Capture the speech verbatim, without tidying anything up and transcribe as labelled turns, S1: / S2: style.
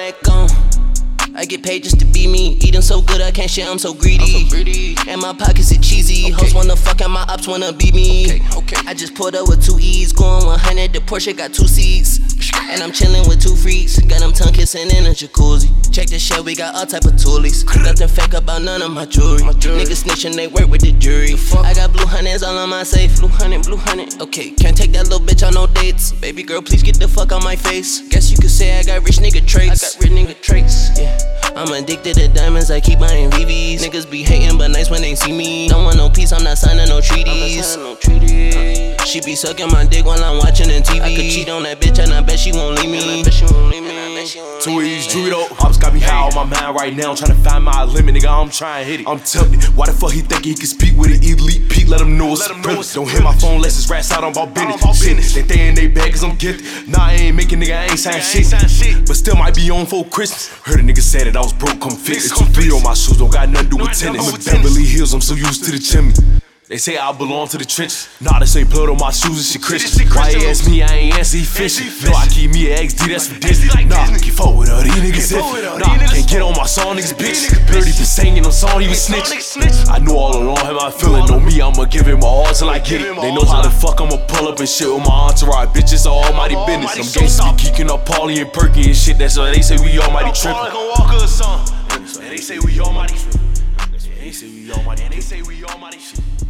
S1: mic on. I get paid just to be me. Eating so good I can't share, I'm so greedy. I'm so greedy. And my pockets are cheesy. Okay. Hoes wanna fuck and my ops wanna be me. Okay, okay. I just pulled up with two E's, going one hundred. The Porsche got two seats. And I'm chillin' with two freaks. Got them tongue kissing in a jacuzzi. Check this shit, we got all type of toolies. Nothing fake about none of my jewelry. My jewelry. Niggas snitchin', they work with the jury. The I got blue hundreds all on my safe. Blue hundred, blue hundred. Okay, can't take that little bitch on no dates. Baby girl, please get the fuck on my face. Guess you could say I got rich nigga traits. I got rich nigga traits, yeah. I'm addicted to diamonds, I keep buying V Vs. Niggas be hating, but nice when they see me. Don't want no peace, I'm not signing no treaties. I'm not signing no treaties. Uh, she be sucking my dick while I'm watching the T V. I could cheat on that bitch and I bet she won't leave me. And I bet she won't leave me.
S2: Two E's, Judo. Ops got me high on my mind right now. I'm trying to find my limit, nigga. I'm trying to hit it. I'm tempted. Why the fuck he think he can speak with an elite peak? Let him know it's a privilege. Don't hit my phone unless it's rats out on about business. They think they bad cause I'm gifted. Nah, I ain't making nigga, I ain't sign shit. But still might be on for Christmas. Heard a nigga say that I was broke, come fix. It's two three on my shoes, don't got nothing to do with tennis. I'm in Beverly Hills, I'm so used to the chimney. They say I belong to the trenches. Nah, this ain't blood on my shoes, this shit Christian. Why he ask me, I ain't answer, he fishing. No, I keep me an X D, that's for Disney. Nah, keep forward with all these niggas if. Nah, can't get on my song, niggas bitch. Heard he been singing on song, he was snitching. I knew all along, how I feeling. Know me, I'ma give it my all till I get it. They know how the fuck I'ma pull up and shit with my entourage. Bitch, it's almighty business. I'm gangsta, be geeking up Paulie and Perky and shit. That's why they say we almighty trippin'. And they say we almighty trippin'. And they say we almighty trippin'.